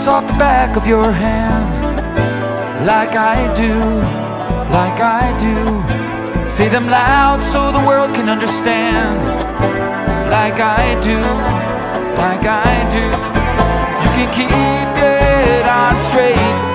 words off the back of your hand. Like I do, like I do. Say them loud so the world can understand. Like I do, like I do. You can keep it on straight.